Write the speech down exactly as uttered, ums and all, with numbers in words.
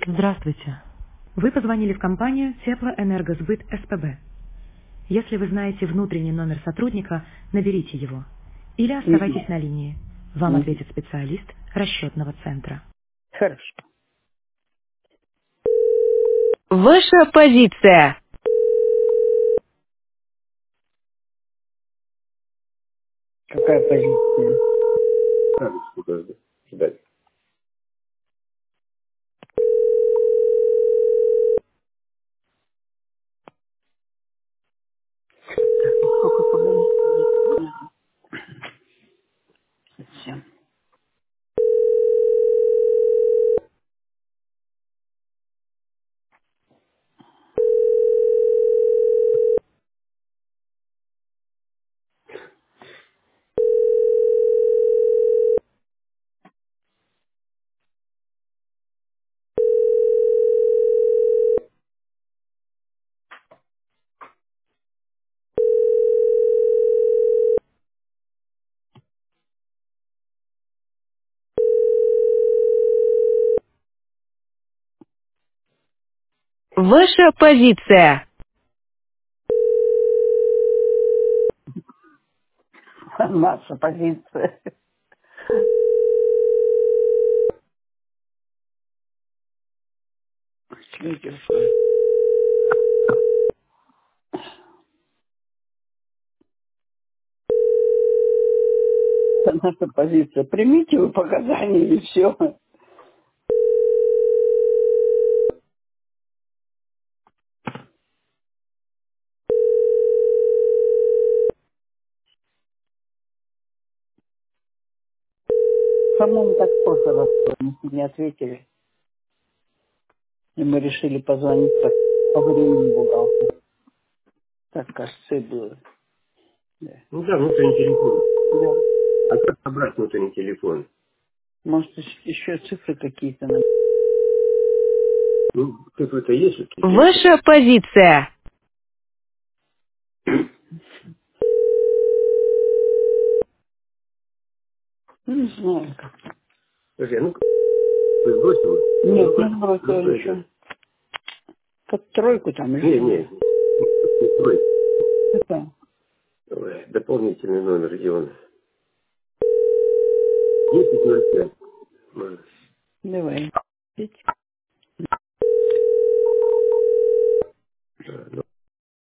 Здравствуйте. Вы позвонили в компанию Теплоэнергосбыт СПБ. Если вы знаете внутренний номер сотрудника, наберите его. Или Мгм. оставайтесь на линии. Вам Мгм. ответит специалист расчетного центра. Хорошо. Ваша позиция. Какая позиция? Надо сколько ждать. Так, ну сколько погоди? Совсем. Ваша позиция. Наша позиция. Чей телефон? Это наша позиция. Примите вы показания и все. По-моему, так в прошлый раз было. Мы не ответили. И мы решили позвонить по, по времени бухгалтеру. Так, кажется, и было. Да. Ну да, внутренний телефон. Да. А как собрать внутренний телефон? Может, еще цифры какие-то нам. Ну, цифры-то есть у телефона. Ваша позиция. Ну, не знаю. Слушай, а ну-ка, ты сбросила? Нет, Ну-ка, не сбросила ну-ка это. еще. Как тройку там Не, или не, не строй. какая? Ой, дополнительный номер, где он? десять ноль пять. Может, Давай. а,